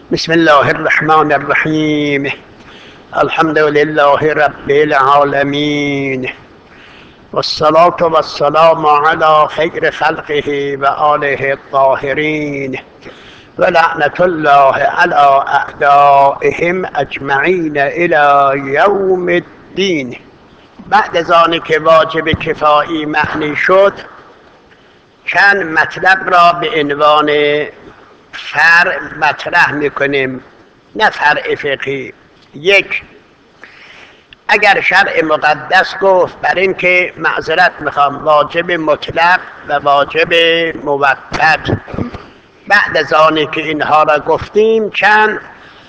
بسم الله الرحمن الرحیم. الحمد لله رب العالمین والصلاة والسلام على خیر خلقه و آله الطاهرین و لعنت الله علی اعدائهم اجمعین الی یوم الدین. بعد از آن که واجب کفایی معنی شد، چند مطلب را به عنوان فرع مطرح میکنیم، نه فرع فقهی. یک، اگر شرع مقدس گفت بر این که معذرت میخوام واجب مطلق و واجب موقت، بعد از آنی که اینها را گفتیم چند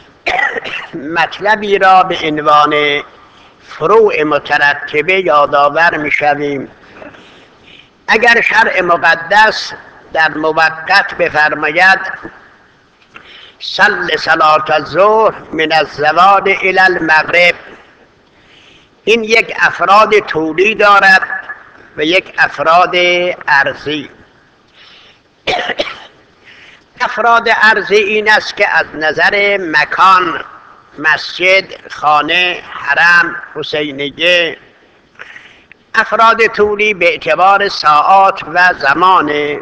مطلبی را به عنوان فروع مترتبه یادآور میشویم. اگر شرع مقدس در موقت بفرماید صل صلاة الظهر من الزوال الی المغرب، این یک افراد طولی دارد و یک افراد عرضی. افراد عرضی این است که از نظر مکان، مسجد، خانه، حرم، حسینیه. افراد طولی به اعتبار ساعات و زمانه.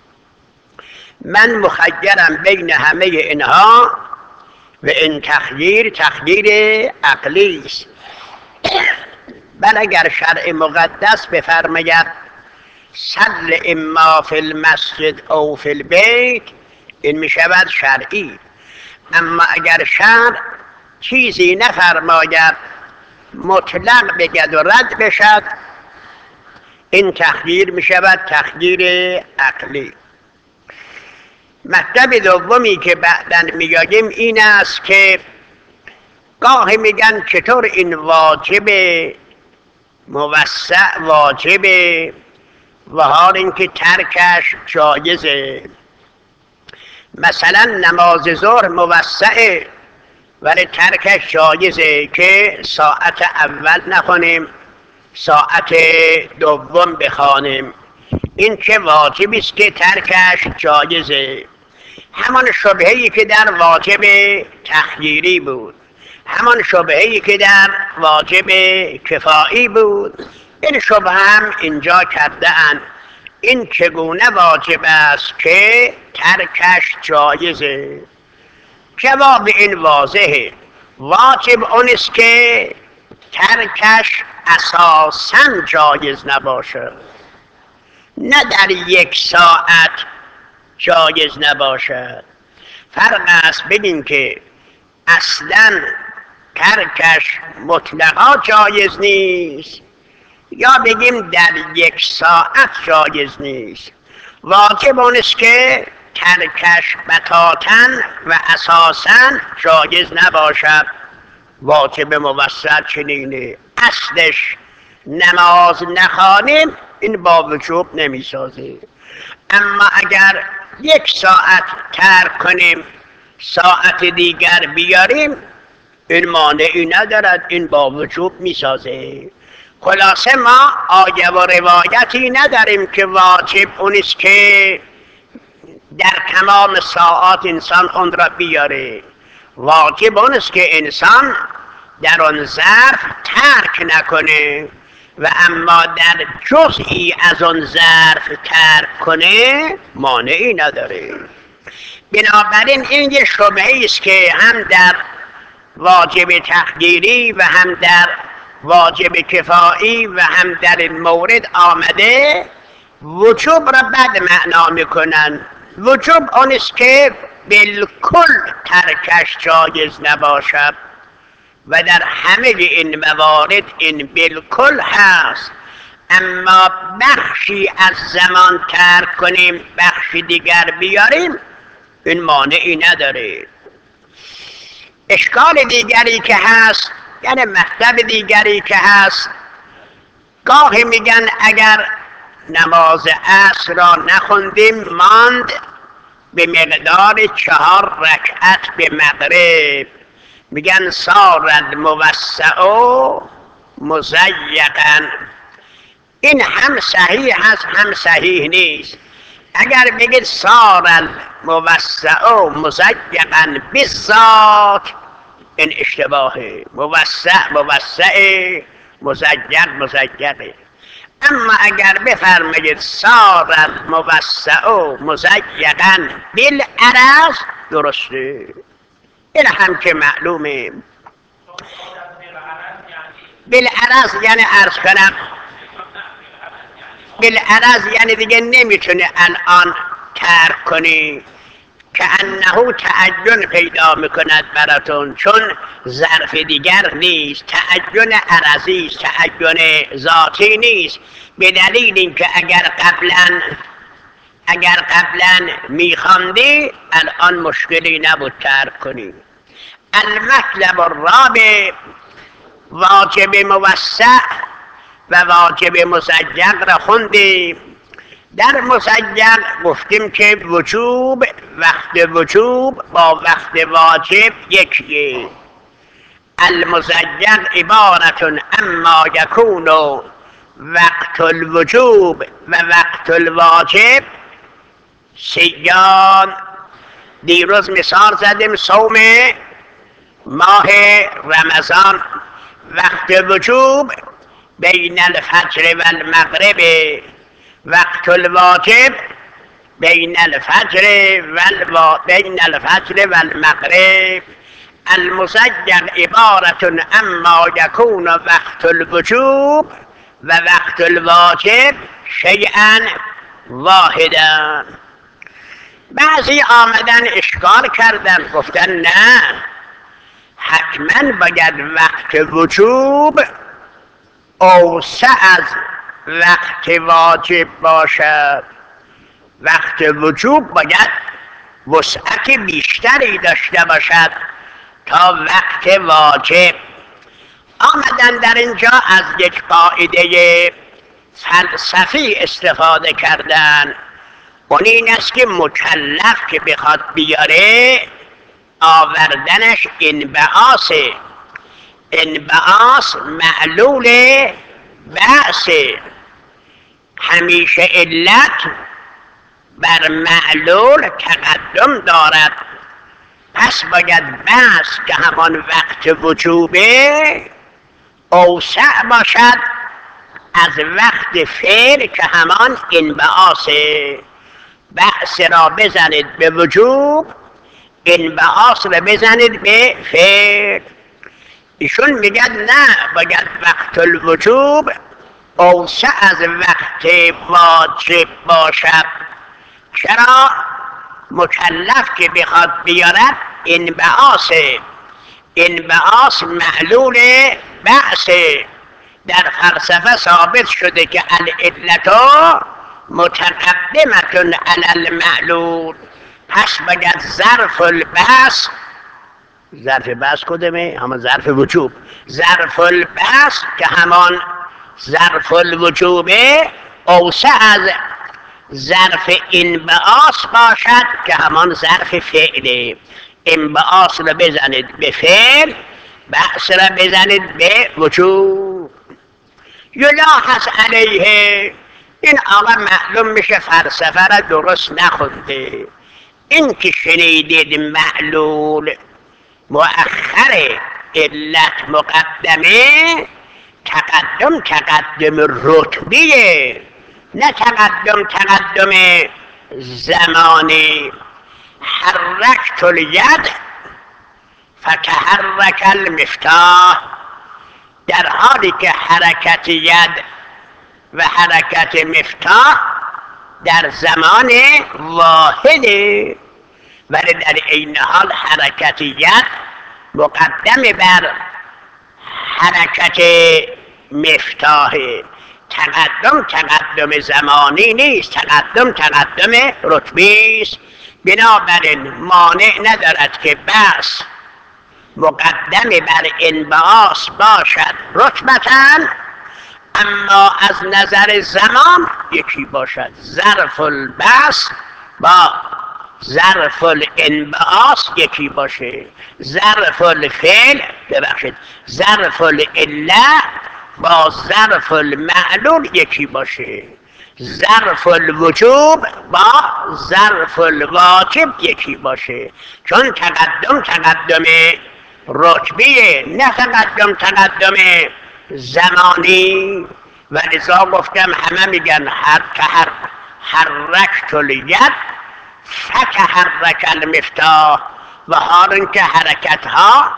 من مخیرم بین همه اینها و این تخییر عقلی است. بل اگر شرع مقدس بفرماید صل اما فی المسجد او فی البیت، این می شود شرعی. اما اگر شرع چیزی نفرماید، مطلق بگد و رد بشد، این تخییر می شود تخییر عقلی. مطلب دومی که بعداً میگیم این است که گاهی میگن چطور این واجب موسع واجبه و حال اینکه ترکش جایزه. مثلا نماز ظهر موسعه ولی ترکش جایزه که ساعت اول نخونیم، ساعت دوم بخوانیم. این چه واجبی است که ترکش جایزه. همان شبهه‌ای که در واجب تخییری بود، همان شبهه‌ای که در واجب کفایی بود، این شبهه هم اینجا کرده‌اند. این چگونه واجب است که ترکش جایزه؟ جواب این واضحه. واجب اون است که ترکش اساساً جایز نباشد، نه در یک ساعت جایز نباشد. فرق است ببین که اصلاً ترکش مطلقا جایز نیست یا بگیم در یک ساعت جایز نیست. واجب اون است که ترکش بتاتا و اساساً جایز نباشد. واجب موسع چنینه، اصلش نماز نخوانیم این با وجوب نمیسازه. اما اگر یک ساعت ترک کنیم ساعت دیگر بیاریم، این مانعی ندارد، این با وجوب میسازه. خلاصه ما آیه و روایتی نداریم که واجب اون است که در تمام ساعات انسان اون را بیاره. واجب اون است که انسان در آن ظرف ترک نکنه و اما در جزئی از آن ظرف ترک کنه مانعی نداره. بنابراین این یه شبهه‌ای است که هم در واجب تخییری و هم در واجب کفایی و هم در این مورد آمده. وجوب را بد معنا میکنن. وجوب آن است که بالکل ترکش جایز نباشد و در همه این موارد این بالکل هست. اما بخشی از زمان ترک کنیم بخشی دیگر بیاریم این مانعی نداره. اشکال دیگری که هست، یعنی مطلب دیگری که هست، گاهی میگن اگر نماز عصر را نخوندیم ماند به مقدار 4 رکعت به مغرب، میگن صار الموسع مضیقا. این هم صحیح هست هم صحیح نیست. اگر بگید سار الموسع مزجقا بالذات، این اشتباهه. موسع مزجقه. اما اگر بفرمایید سار الموسع مزجقا بالعرض، درسته. این هم که معلومه. بالعرض یعنی عرض کنم، بالعرض یعنی دیگه نمیتونه الان ترک کنی، که انه تعین پیدا میکند براتون، چون ظرف دیگر نیست، تعین عرضی است، تعین ذاتی نیست. به دلیل اینکه اگر قبلا میخواندی الان مشکلی نبود ترک کنی. المطلب الرابع، واجب موسع و واجب مزجق را خوندیم. در مزجق گفتیم که وجوب، وقت وجوب با وقت واجب یکیه. المزجق عبارت اما یکون وقت الوجوب و وقت الواجب سیان. دیروز مثال زدیم صوم ماه رمضان، وقت وجوب بین الفجر و المغرب، وقت الواجب بین الفجر و المغرب. المزجق عبارت اما یکون وقت الوجوب و وقت الواجب شیئا واحدا. بعضی آمدن اشکال کردن، گفتن نه، حتما باید وقت وجوب اوسع از وقت واجب باشد. وقت وجوب باید وسعت بیشتری داشته باشد تا وقت واجب. آمدن در اینجا از یک قاعده فلسفی استفاده کردن. اون این است که مکلف که بخواد بیاره، آوردنش انبعاثه. انبعاث معلول بعثه. همیشه علت بر معلول تقدم دارد، پس باید بعث که همان وقت وجوبه اوسع باشد از وقت فعل که همان انبعاثه. بعث را بزنید به وجوب، انبعاث را بزنید به فعل. ایشون میگن نه، باید وقت الوجوب اوسع از وقت واجب باشد. چرا؟ مکلف که بخواد بیارد انبعاث معلول بعثه. در فلسفه ثابت شده که العلت متقدمة علی المعلول، پس باید ظرف البعث، ظرف بحث کدومه؟ همان ظرف وجوب. ظرف البحث که همان ظرف الوجوبه اوسع از ظرف انبعاث باشد که همان ظرف فعله. انبعاث را بزنید به فعل، بحث را بزنید به وجوب. یلاحظ علیه، این آقا معلوم میشه فلسفه را درست نخونده. این که شنیدید معلول مؤخر علت مقدمه، تقدم رتبیه، نه تقدم زمانی. حرکت الید فتحرک المفتاح، در حالی که حرکت ید و حرکت مفتاح در زمان واحده، ولی در این حال حرکت ید مقدم بر حرکت مفتاح. تقدم زمانی نیست، تقدم رتبی است. بنابراین مانع ندارد که بحث مقدم بر انبعاث باشد رتبتاً، اما از نظر زمان یکی باشد. ظرف البحث با ظرف الانبعاث یکی باشه. ظرف الفعل، ببخشید، ظرف العله با ظرف المعلول یکی باشه. ظرف الوجوب با ظرف الواجب یکی باشه، چون تقدم رتبیه، نه تقدم زمانی. و لذا گفتم همه میگن حرکت الید فتحرک المفتاح، و حال که حرکت ها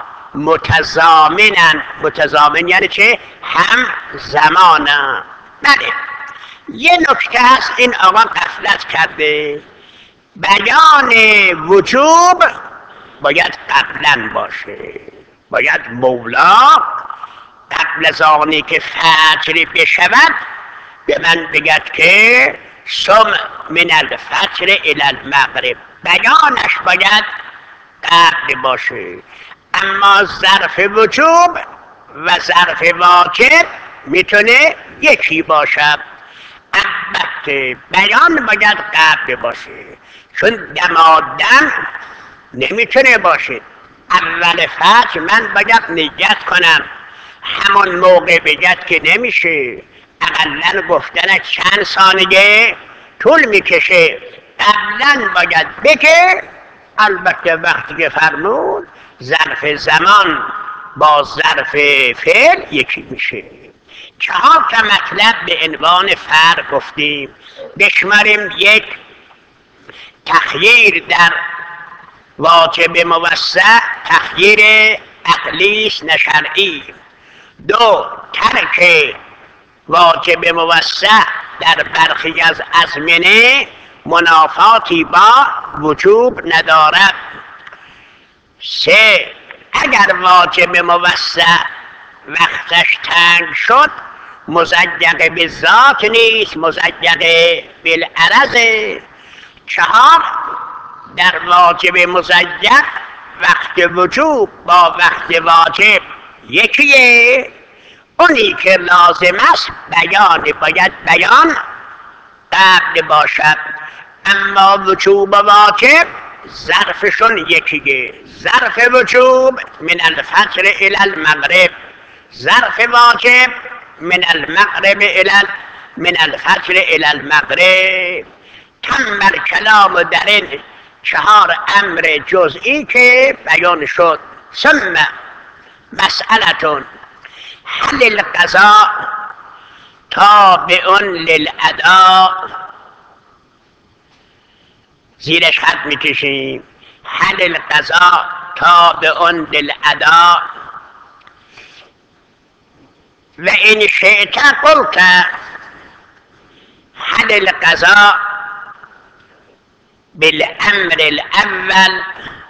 متضامن یعنی چه؟ هم زمانه. بله، یه نکته هست این آقا غفلت کرده، بیان وجوب باید قبلا باشه، باید مولا قبل از آنی که فجر بشود به من بگد که صم من الفجر الی المغرب، بیانش باید قبل باشه. اما ظرف وجوب و ظرف واجب میتونه یکی باشد، البته بیان باید قبل باشه، چون دمادم نمیتونه باشه. اول فجر من باید نیت کنم، همون موقع بگد که نمیشه، اقلا گفتن چند ثانیه طول میکشه، قبلا باید بگه. البته وقتی که فرمود ظرف زمان با ظرف فعل یکی میشه. 4 تا مطلب به عنوان فرق گفتیم. بشماریم: 1 تخییر در واجب موسع، تخییر عقلی است نه شرعی. 2 ترک واجب موسع در برخی از ازمنه منافاتی با وجوب ندارد. 3 اگر واجب موسع وقتش تنگ شد مزیق به ذات نیست، مزیق بالعرض. 4 در واجب مزیق وقت وجوب با وقت واجب یکیه، اونی که لازم است باید بیان قبل باشد. اما وجوب و واجب ظرفشون یکیه، ظرف وجوب من الفجر الی المغرب، ظرف واجب من الفجر الی المغرب. تم الکلام در این 4 امر جزئی که بیان شد. ثم مسئلتون هل القضاء تابع للاداء، زیرش خط میکشیم. هل القضاء تابع للاداء و این شئت قلت هل القضاء بالامر الاول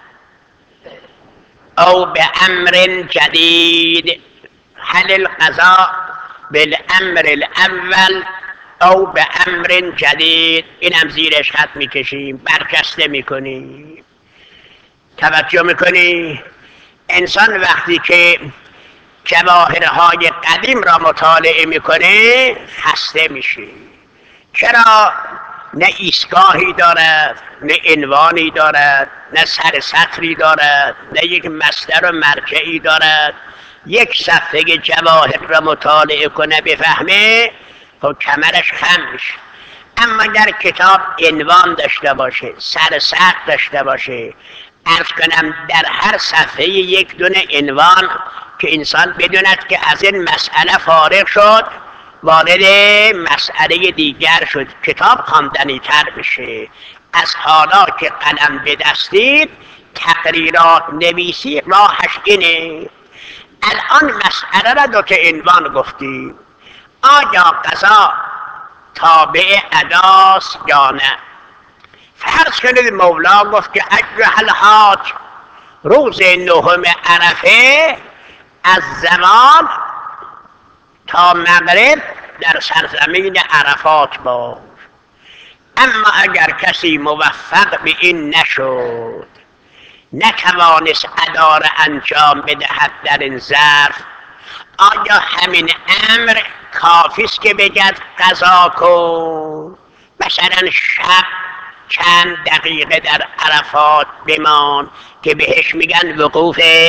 او بامر جدید، هل القضاء بالامر الاول او بامر جدید. اینم زیرش خط میکشیم، برجسته میکنیم. توجه میکنی؟ انسان وقتی که جواهرهای قدیم را مطالعه میکنه خسته میشه. چرا؟ نه ایستگاهی دارد، نه عنوانی دارد، نه سر سطری دارد، نه یک مصدر و مرجعی دارد. یک صفحه جواهر را مطالعه کنه بفهمه، خب کمرش خم میشه. اما در کتاب عنوان داشته باشه، سر سطر داشته باشه، عرض کنم در هر صفحه یک دونه عنوان که انسان بدوند که از این مسئله فارغ شد وارد مسئله دیگر شد، کتاب خواندنی تر بشه. از حالا که قلم به دستید تقریرات نویسی راهش اینه. الان مسئله را 2 تا عنوان گفتیم. آیا قضا تابع اداست یا نه؟ فرض کنید مولا گفت که ایها الحاج روز 9 عرفه از زمان تا مغرب در سرزمین عرفات باش. اما اگر کسی موفق به این نشد، نتوانست ادا را انجام بدهد در این ظرف، آیا همین امر کافی است که بگد قضا کن؟ مثلا شب چند دقیقه در عرفات بمان که بهش میگن وقوف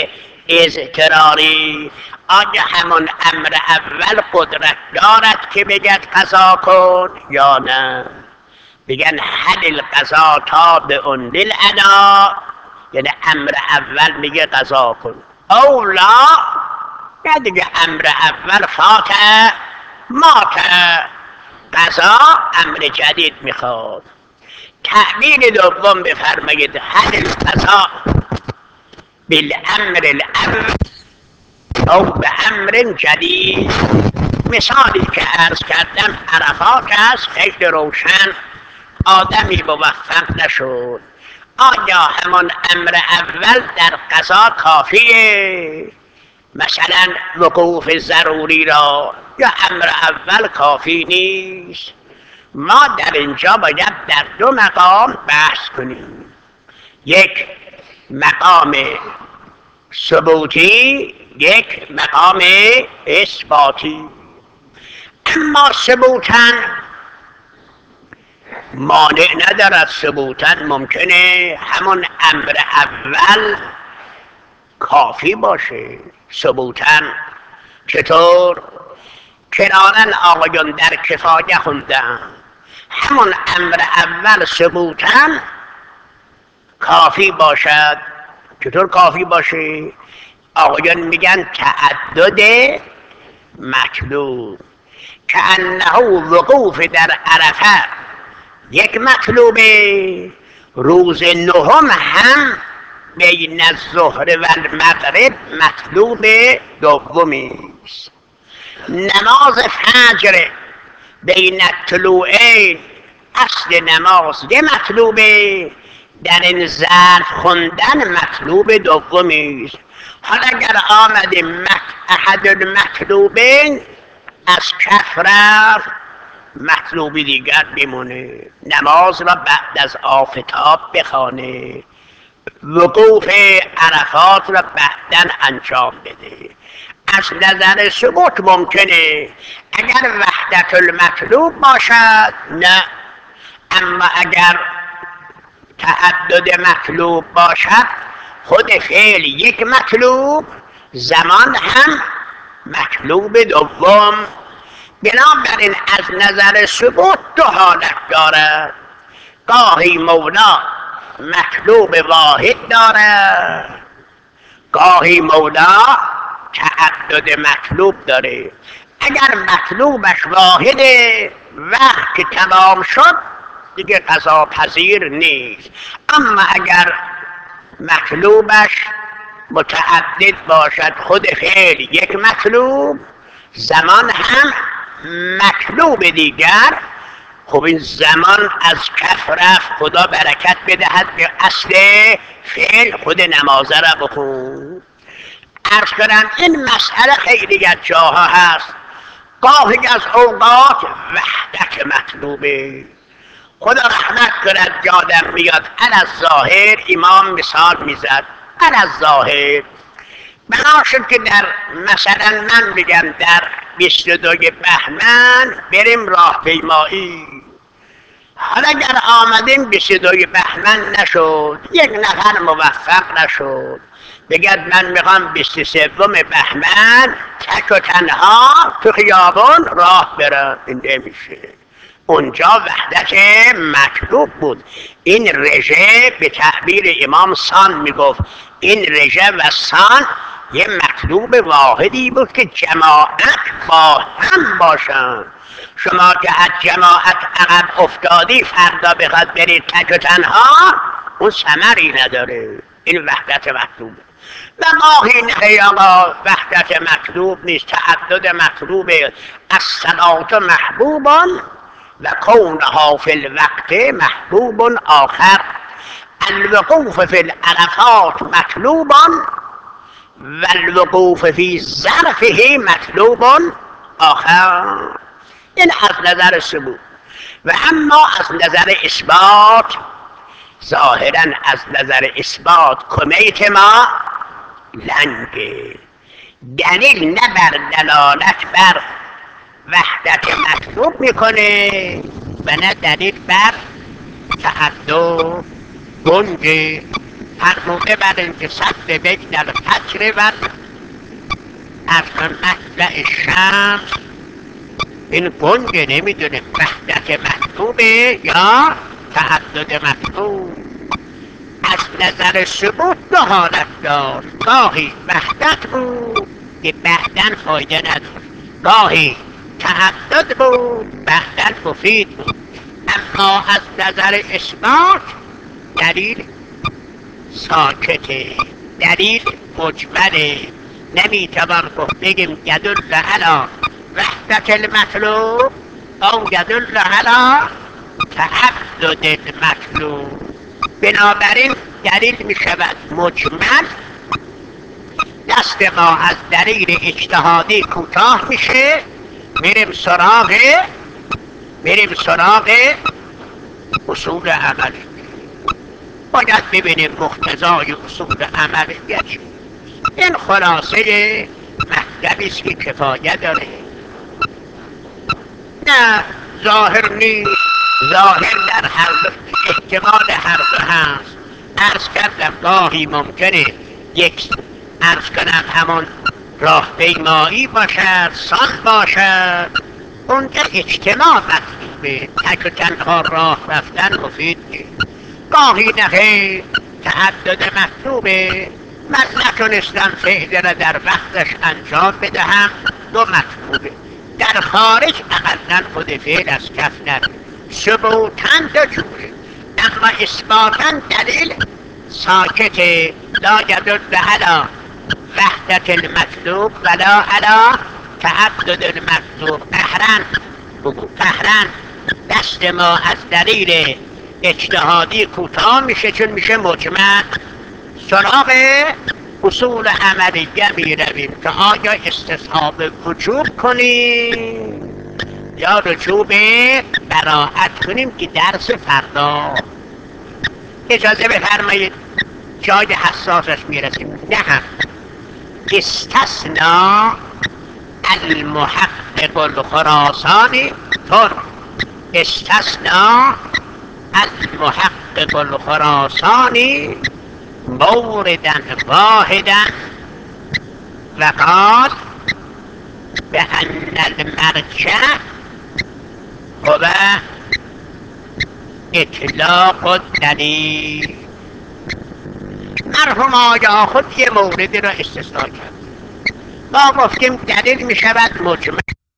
اضطراری، آیا همون امر اول قدرت دارد که بگد قضا کن یا نه؟ بگن حل القضا تابع للادا، یعنی امر اول میگه قضا کن، اولا یا دیگه امر اول فاته ماته، قضا امر جدید میخواد. تعبیر دوم بفرمایید حل القضا بالامر الاول او به امر جدید. مثالی که عرض کردم عرفات است، خیلی روشن، آدمی موفق نشد، آیا همون امر اول در قضا کافیه؟ مثلا وقوف ضروری را، یا امر اول کافی نیست؟ ما در اینجا باید در دو مقام بحث کنیم، یک مقام ثبوتی، یک مقام اثباتی. اما ثبوتاً مانع ندارد، ثبوتاً ممکنه همون امر اول کافی باشه. ثبوتاً چطور؟ کنارن آقایون در کفایه خوندن همون امر اول ثبوتاً کافی باشد. چطور کافی باشه؟ آقایان میگن تعدد مطلوب، که انه وقوف در عرفه یک مطلوبه، روز نهم هم بین الظهر و المغرب مطلوب دومی است. نماز فجر بین الطلوعین اصل نماز یه مطلوبه، در این ظرف خوندن مطلوب دومی است. حالا اگر آمده احد المطلوبین از کف رفت، مطلوبی دیگر بمونه، نماز را بعد از آفتاب بخوانه، وقوف عرفات را بعداً انجام بده. از نظر ثبوت ممکنه اگر وحدت المطلوب باشد نه، اما اگر تعدد مطلوب باشد، خود فعل یک مطلوب، زمان هم مطلوب دوم. بنابراین از نظر ثبوت دو حالت دارد، گاهی مولا مطلوب واحد دارد، گاهی مولا تعدد مطلوب داره. اگر مطلوبش واحده، وقت که تمام شد دیگه قضا پذیر نیست. اما اگر مطلوبش متعدد باشد، خود فعل یک مطلوب، زمان هم مطلوب دیگر، خب این زمان از کف رفت، خدا برکت بدهد به اصل فعل خود نمازه را بخون. عرض کنم این مسئله خیلی از جاها هست، گاهی از اوقات وحدت مطلوبه. خدا رحمت کند یادم میاد الظاهر امام مثال میزد، الظاهر بنا شد که در مثلا من بگم در 22 بهمن بریم راهپیمایی. حالا اگر آمدیم 22 بهمن نشد، یک نفر موفق نشد، بگد من میخوام 23 بهمن تک و تنها تو خیابان راه برم، این نمیشه. اونجا وحدت مطلوب بود. این رژه به تعبیر امام سان میگفت، این رژه و سان یه مطلوب واحدی بود که جماعت با هم باشن. شما که از جماعت عقب افتادی، فردا بخواد برید تک و تنها، اون ثمری نداره. این وحدت مطلوبه. و گاهی نه آقا وحدت مطلوب نیست، تعدد مطلوبه. الصلاة محبوبان و کونها فی الوقت محبوب آخر، الوقوف فی العرفات مطلوبان و الوقوف فی ظرفه مطلوب آخر. این از نظر ثبوت. و اما از نظر اثبات، ظاهرا از نظر اثبات کمیت ما لنگه، دلیل نه بر دلالت بر وحدت مطلوب میکنه و نه دلیل بر تعدد گنجه. فرموده بر اینکه صد بین الفجر و از مطلع شمس. این گنگه نمیدونه وحدت مطلوبه یا تعدد مطلوب. از نظر ثبوت دو حالت داشت، گاهی وحدت بود که بعداً فایده نداشت، گاهی تعدد بود بعداً مفید بود. اما از نظر اثبات دلیل ساکته، دلیل مجمله. نمیتوان گفت بگیم یدل علی وحدت المطلوب او یدل علی تعدد المطلوب. بنابراین دلیل می شود مجمل، دست ما از دلیل اجتهادی کوتاه میشه، میریم سراغ اصول عمل. باید ببینیم مقتضای اصول عمل چیه. این خلاصه مطلبی است که کفایت داره. نه ظاهر نیست، ظاهر در هر احتمال هر دو هست. عرض کردم گاهی ممکنه یک عرض کنم همون راهپیمایی باشد، سان باشد، اونجا اجتماع مطلوبه، تک و تنها راه رفتن مفید نیست. گاهی نخیر تعدد مطلوبه، من نتونستم فعل را در وقتش انجام بدهم، دو مطلوبه. در خارج اقلا خود فعل از کف نره، ثبوتاً دو جوره، اما اثباتاً دلیل ساکت. لا یدل علی وحدت المطلوب ولا علی تعدد المطلوب. قهرن دست ما از دلیل اجتهادی کوتاه میشه، چون میشه مجمع. سراغ اصول عملیه می رویم که آیا استصحاب وجوب کنیم یا رجوع به براءت کنیم که درس فردا. اجازه بفرمایید جای حساسش میرسیم. نه استثنا المحقق الخراسانی طور، استثنا المحقق الخراسانی موردا واحدا و قال بأن المرجع هو اطلاق الدلیل. مرحوم آقا خود یه موردی را استثناء کرد. ما گفتیم دلیل می شود مجمل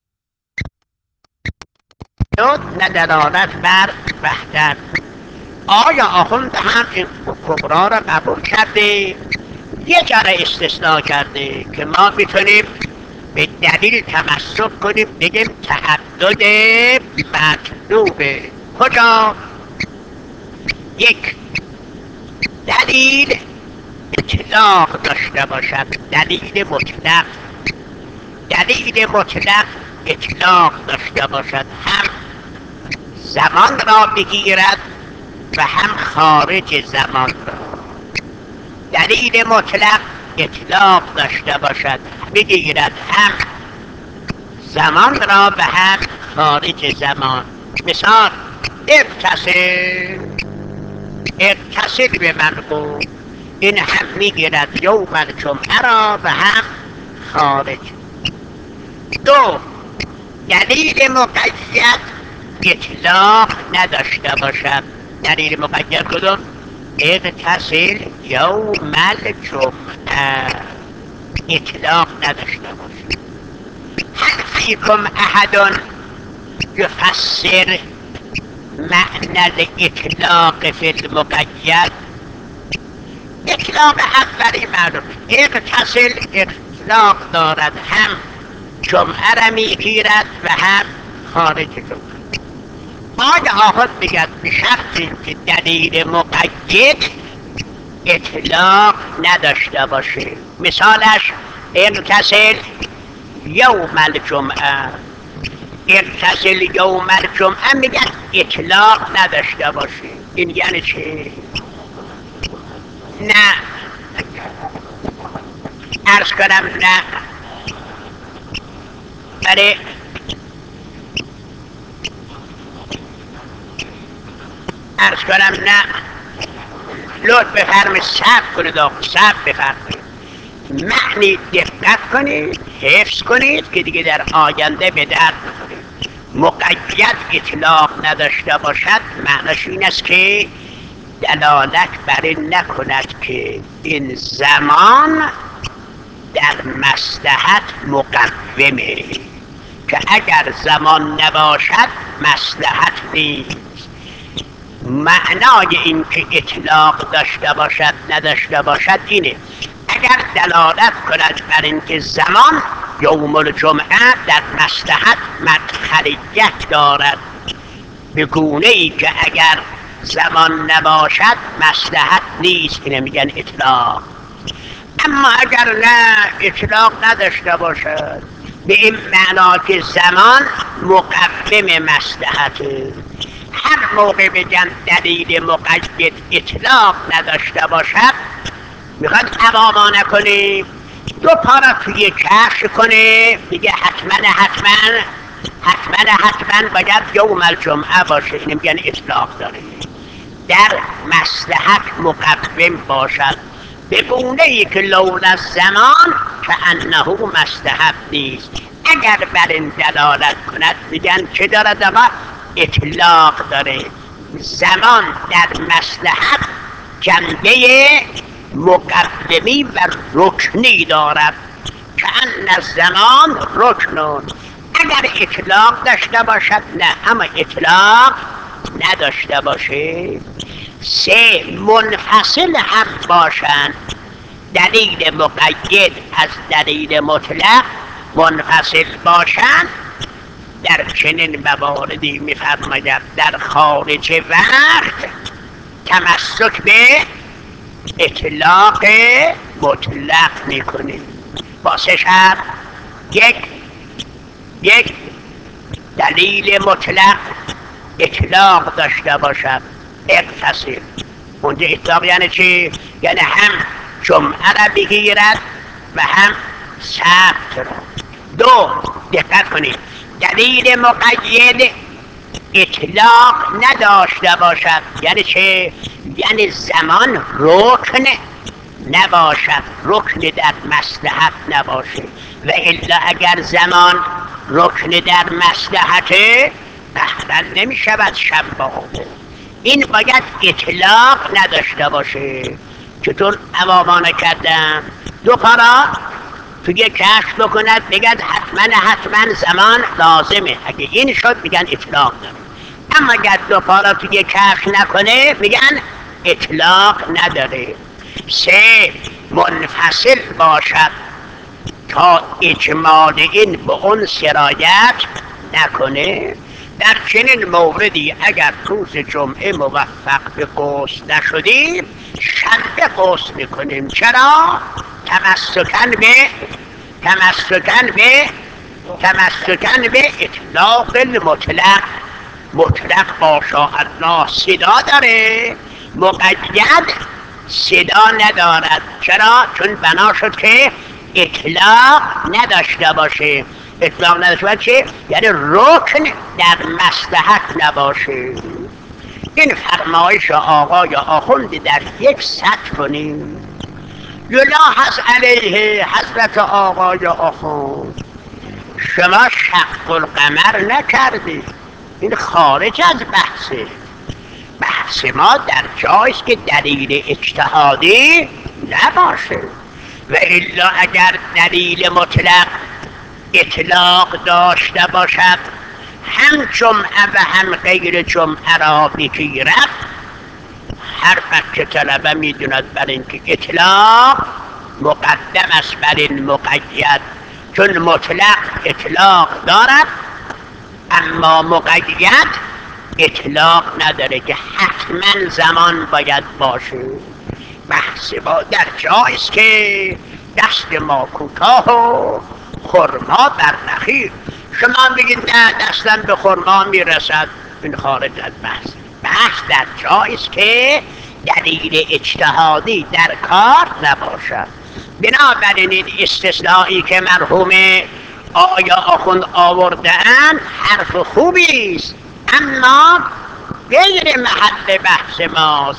نه دلالت بر وحدت. آیا آخوند هم این کبرا را قبول کرده؟ یه جا استثناء کرده که ما میتونیم به دلیل تمسک کنیم، بگیم تعدد مطلوبه. کجا؟ یک دلیل اطلاق داشته باشد، دلیل مطلق اطلاق داشته باشد، هم زمان را بگیرد و هم خارج زمان را. دلیل مطلق اطلاق داشته باشد، بگیرد هم زمان را و هم خارج زمان. مثال اتصل به من گفت، این هم میگیرد یوم الجمعه را و هم خارج. دو دلیل مقید اطلاق نداشته باشد. دلیل مقید کدوم؟ اتصل یوم الجمعه، اطلاق نداشته باشد. هل فیکم احد یفسر معنی الاطلاق فی المقید؟ اطلاق اولی معلوم، اتصل اطلاق دارد، هم جمعه را میگیرد و هم خارج جمعه. آیا آخر بگد به شرطی که دلیل مقید اطلاق نداشته باشه. مثالش اتصل یوم الجمعه، اتصل یوم الجمعه میگن اطلاق نداشته باشه. این یعنی چه؟ نه عرض کنم نه، برای عرض کنم نه، لطف بفرمایید صبر کنید آقا، صبر بفرمایید. معنی دقت کنید، حفظ کنید که دیگه در آینده به درد بخورید. مقید اطلاق نداشته باشد معناش این است که دلالت بر این نکند که این زمان در مصلحت مقومه، که اگر زمان نباشد مصلحت نیست. معنای این که اطلاق داشته باشد نداشته باشد اینه اگر دلالت کند بر اینکه زمان یوم الجمعه در مصلحت مدخلیت دارد به گونه ای که اگر زمان نباشد مصلحت نیست، اینه میگن اطلاق. اما اگر نه اطلاق نداشته باشد به این معنا که زمان مقوم مصلحته، هر موقع بگن دلیل مقید اطلاق نداشته باشد میخواد عواما نکنه دو پا را توی کفش کنه دیگه حتما باید یوم الجمعه باشه، اینه میگن اطلاق داره، در مصلحت مقوم باشد به گونه ای که لولا زمان که انه مستحب نیست. اگر بر این دلالت کند میگن چه دارد آقا؟ اطلاق داره. زمان در مصلحت جنبه مقومی و رکنی دارد که ان زمان رکنون. اگر اطلاق داشته باشد نه، اما اطلاق نداشته باشه. سه، منفصل هم باشند. دلیل مقید از دلیل مطلق منفصل باشند. در چنین مواردی می‌فرماید در خارج وقت تمسک به اطلاق مطلق میکنیم با سه شرط. یک دلیل مطلق اطلاق داشته باشد، اقتصیر. اونجا اطلاق یعنی چی؟ یعنی هم جمعه را بگیرد و هم سبت را. دو، دقت کنید، دلیل مقید اطلاق نداشته باشد یعنی چه؟ یعنی زمان رکن نباشد، رکن در مصلحت نباشه. و الا اگر زمان رکن در مصلحت اصلا نمی شود شب باقی. این باید اطلاق نداشته باشه. چطور عوامانه کردم؟ دو پارا توی کشف بکند بگد حتما زمان لازمه، اگه این شد میگن اطلاق داره. اما اگر دو پارا توی کشف نکنه میگن اطلاق نداره. سه، منفصل باشد تا اجمال این به اون سرایت نکنه. در چنین موردی اگر روز جمعه موفق به غسل نشدیم شنبه غسل میکنیم. چرا؟ تمسکن به اطلاق المطلق. مطلق ماشاء الله صدا داره، مقید صدا ندارد. چرا؟ چون بنا شد که اطلاق نداشته باشه. اطلاق نداشته باشه یعنی رکن در مصلحت نباشه. این فرمایش آقای آخوند در یک سطر کنیم. یلاحظ علیه حضرت آقای آخوند، شما شق القمر نکردید، این خارج از بحثه. بحث ما در جایست که دلیل اجتهادی نباشه. و الا اگر دلیل مطلق اطلاق داشته باشد هم جمعه و هم غیر جمعه را بگیرد، هر بچه طلبه میدوند بر اینکه اطلاق مقدم است بر این مقید، چون مطلق اطلاق دارد اما مقید اطلاق نداره که حتما زمان باید باشه. بحث ما در جایست که دست ما کوتاه و خرما بر نخیر. شما بگید نه دستم به خرما میرسد، این خارج از بحث. بحث در جایست که دلیل اجتهادی در کار نباشد. بنابراین این استثنایی که مرحوم آیا آخوند آورده‌اند حرف خوبی است اما غیر محل بحث ماست.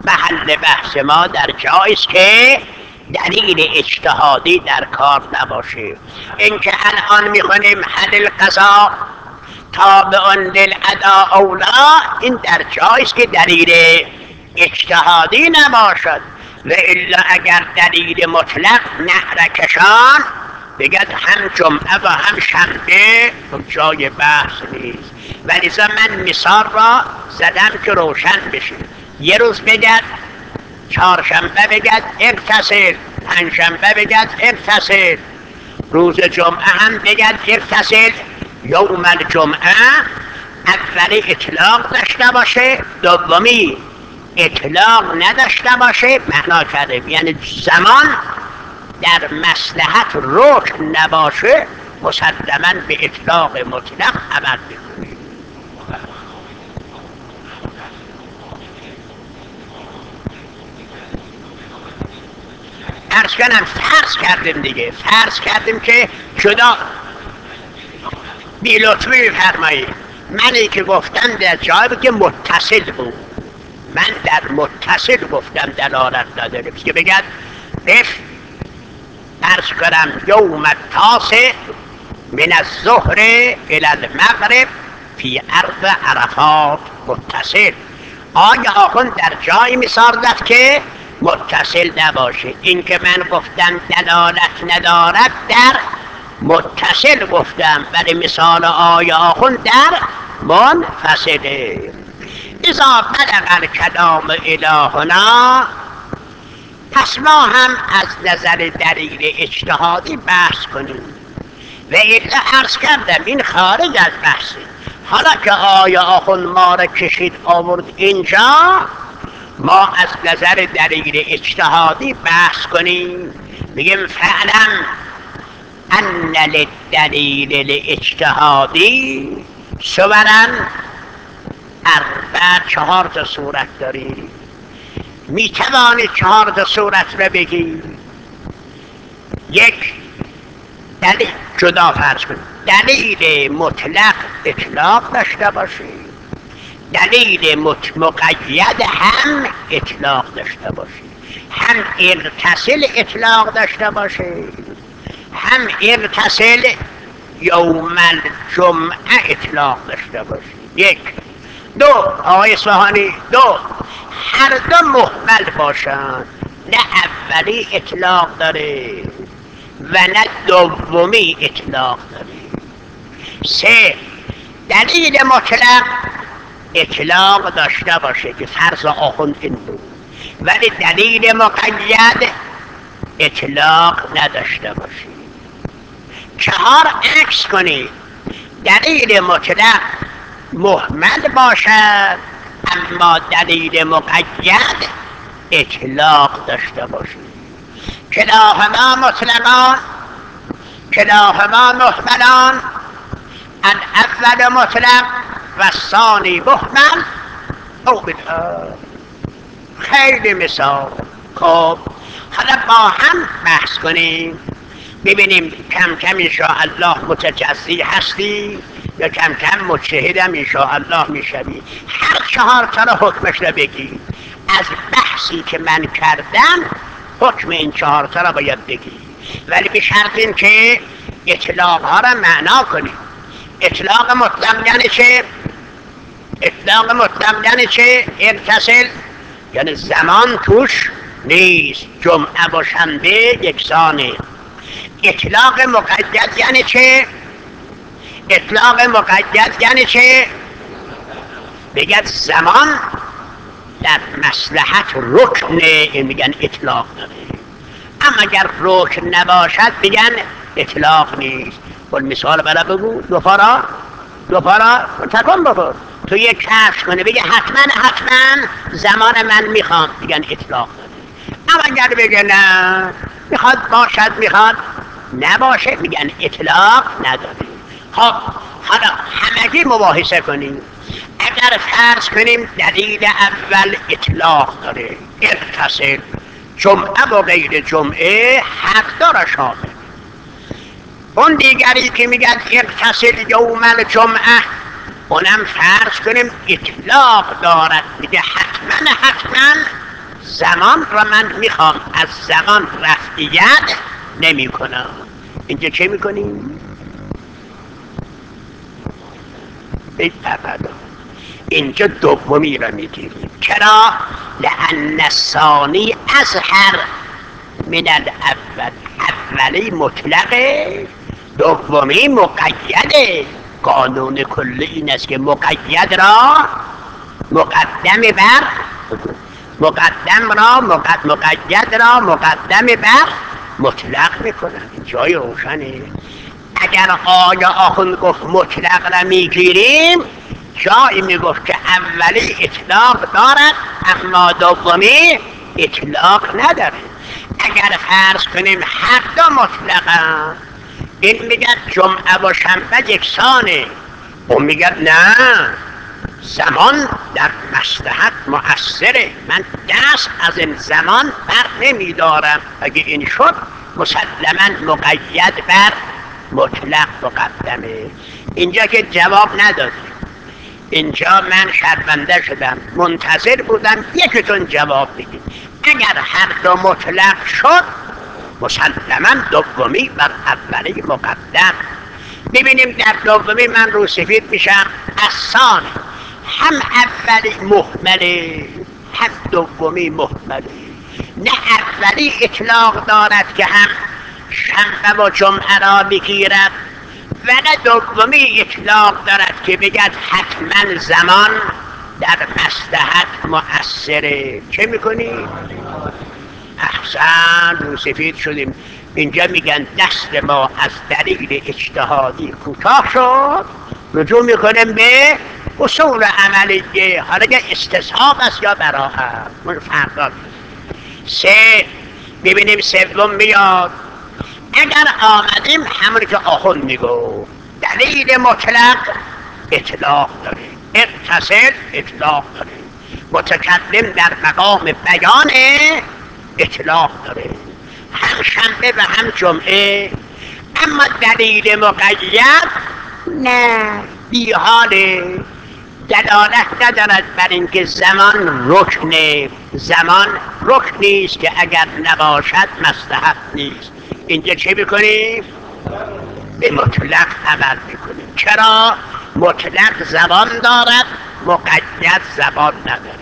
محل بحث ما در جایی است که دلیل اجتهادی در کار نباشه. اینکه الان میخونیم حل القضا تابع للأدا اولا، این در جایی است که دلیل اجتهادی نباشد. و الا اگر دلیل مطلق نعرکشان بگد هم جمعه و هم شنبه جای بحث نیست. ولذا من مثال را زدم که روشن بشه. یه روز بگد چهارشنبه بگد اغتسل، پنجشنبه بگد اغتسل، روز جمعه هم بگد اغتسل. یوم الجمعه اولی اطلاق داشته باشه، دومی اطلاق نداشته باشه، معنا کرده یعنی زمان در مصلحت رکن نباشه، مسلما به اطلاق مطلق عمل میکنه. فرض کنم فرض کردیم دیگه، فرض کردیم که جدا بی لطفی بفرمایید. منی که گفتم در جایی که متصل بود، من در متصل گفتم دلالت نداره که بگد فرض کنم یوم التاسع من الظهر الی المغرب فی ارض عرفات متصل. آیا آخوند در جایی مثال داد که متصل نباشه؟ این که من گفتم دلالت ندارد در متصل گفتم، ولی مثال آیا آخوند در منفصله. اذا بلغ الکلام الهنا، پس ما هم از نظر دلیل اجتهادی بحث کنیم. و الا عرض کردم این خارج از بحثه. حالا که آیا آخوند ما را کشید آورد اینجا، ما از نظر دلیل اجتهادی بحث کنیم. بگیم فعلا ان للدلیل الاجتهادی صورا چهار تا صورت داریم. میتوانید چهار تا صورت را بگی. یک، دلیل جدا فرض کنید، دلیل مطلق اطلاق داشته باشید، دلیل مقید هم اطلاق داشته باشید، هم اغتسل اطلاق داشته باشید، هم اغتسل یوم الجمعه اطلاق داشته باشید. یک. دو، آقای اصفهانی، دو، هر دو محمل باشند، نه اولی اطلاق داره و نه دومی اطلاق داره. سه، دلیل مطلق اطلاق داشته باشه که فرض آخوند این بود، ولی دلیل مقید اطلاق نداشته باشه. چهار، عکس کنید، دلیل مطلق محمل باشد اما دلیل مقید اطلاق داشته باشید. کلاهما مطلقان کلاهما محملان، الاول مطلق و الثانی محمل او بالآخر. خیلی مثال. خب حالا با هم بحث کنیم ببینیم کم کم انشاءالله متجزی هستی یا کم کم مجتهدم انشاءالله میشوی. هر چهار تا را حکمش را بگی. از بحثی که من کردم حکم این چهار تا را باید بگی، ولی به شرط این که اطلاق ها را معنا کنی. اطلاق مطلق یعنی چه؟ اطلاق مطلق یعنی چه؟ اغتسل یعنی زمان توش نیست، جمعه و شنبه یکسانه. اطلاق مقید یعنی چه؟ اطلاق مقید یعنی چه؟ بگد زمان در مصلحت رکنه، این میگن اطلاق داره. اما اگر رکن نباشد بگن اطلاق نیست. بل مثال بلا بگو، دو پارا تکن بکن، تو یک کفش کنه بگه حتما زمان من میخوام، بگن اطلاق داره. اما اگر بگه نه میخواد باشد میخواد نباشه، میگن اطلاق نداره. خب حالا همگی مباحثه کنیم. اگر فرض کنیم دلیل اول اطلاق داره، اغتسل، جمعه و غیر جمعه حق داره شامل. اون دیگری که میگن اغتسل یوم الجمعه، اونم فرض کنیم اطلاق دارد، میگه حتما زمان را من میخوام از زمان رفعیت نمی کنم. اینجا چه میکنیم؟ اینجا دومی را میگیریم. چرا؟ لأن الثانی اظهر من الاول. اولی مطلقه، دومی مقیده. قانون کلی این است که مقید را مقدم بر مقدم را مقید را مقدم بر مطلق میکنن. جای روشنه. اگر آیا آخوند گفت مطلق را میگیریم، جایی میگفت که اولی اطلاق دارد اما دومی اطلاق نداره. اگر فرض کنیم هر دو مطلقا، این میگه جمعه و شنبه یکسانه، اون میگه نه، زمان در مصلحت مؤثره، من دست از این زمان بر نمیدارم. اگه این شد مسلما مقید بر مطلق مقدمه. اینجا که جواب نداد، اینجا من شرمنده شدم، منتظر بودم یکیتون جواب بگید. اگر هر دو مطلق شد مسلما دومی بر اولی مقدم. ببینیم در دومی من رو سفید میشم اصان، هم اولی محمله هم دومی محمله. نه اولی اطلاق دارد که هم شنبه و جمعه را بگیرد و نه دومی اطلاق دارد که بگد حتما زمان در مصلحت مؤثره. چه میکنی؟ احسن، رو سفید شدیم. اینجا میگن دست ما از دلیل اجتهادی کوتاه شد، رجوع میکنیم به اصول عملیه. حالا یا استصحاب است یا براءت، اون فرق. سه، ببینیم سوم میاد. اگر آمدیم همون که آخوند میگو دلیل مطلق اطلاق داره، اتصل اطلاق داره، متکلم در مقام بیان اطلاق داره، هم شنبه و هم جمعه. اما دلیل مقید نه، بی حاله، دلالت ندارد بر اینکه زمان رکنه. زمان رکنی است که اگر نباشد مصلحت نیست. اینجا چه میکنیم؟ به مطلق عمل میکنیم. چرا؟ مطلق زبان دارد، مقید زبان نداره.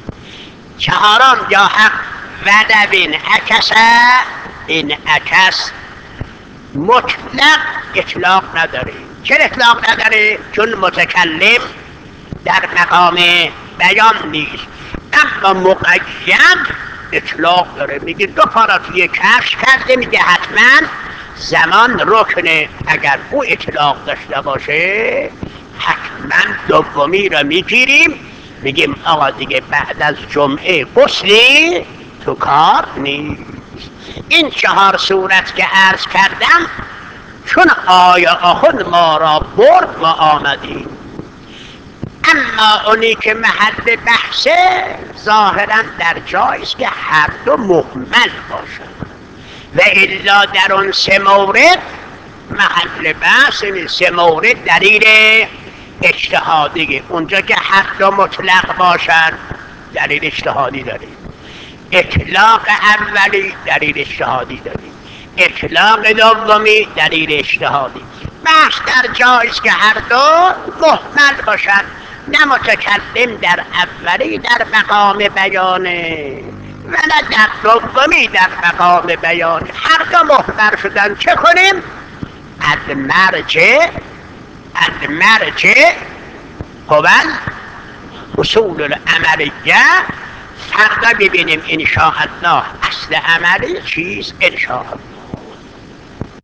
چهارم یا حق ودبین عکسه، این عکس مطلق اطلاق نداره. چرا اطلاق نداره؟ چون متکلم در مقام بیان نیست. اما مقید اطلاق داره. میگه دو پا توی کفش کرده، میگه حتما زمان رکنه. اگر او اطلاق داشته باشه حتما دومی را میگیریم، میگیم آقا دیگه بعد از جمعه غسلی تو کار نیست. این چهار صورت که عرض کردم چون آیا آخوند ما را برد و آمدیم. اما اونی که محل بحثه ظاهرا در جایست که هر دو مهمل باشد و الا در اون سه مورد محل بحث. این سه مورد دلیل اجتهادیه. اونجا که هر دو مطلق باشد دلیل اجتهادی داریم. اطلاق اولی دلیل اجتهادی داریم، اطلاق دومی دلیل اجتهادی. بحث در جایست که هر دو مهمل باشد، نه متکلم در اولی در مقام بیانه و نه در دومی در مقام بیانه. هر دو مهمل شدن چه کنیم؟ المرجع هو اصول العملیه. فردا ببینیم انشاءالله اصل عملی چیست انشاءالله.